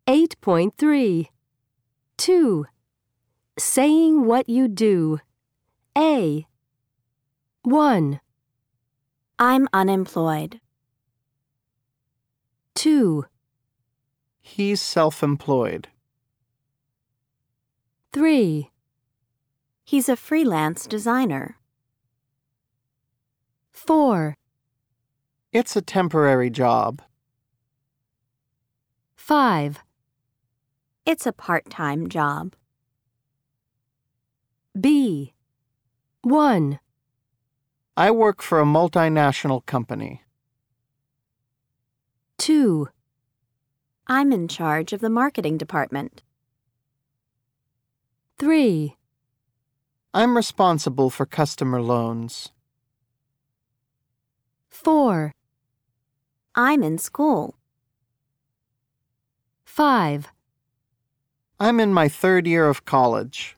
8.3. 2. Saying what you do. A. 1, I'm unemployed. 2, He's self-employed. 3, He's a freelance designer. 4, It's a temporary job. 5, It's a part-time job. B. 1, I work for a multinational company. 2, I'm in charge of the marketing department. 3, I'm responsible for customer loans. 4, I'm in school. 5, I'm in my third year of college.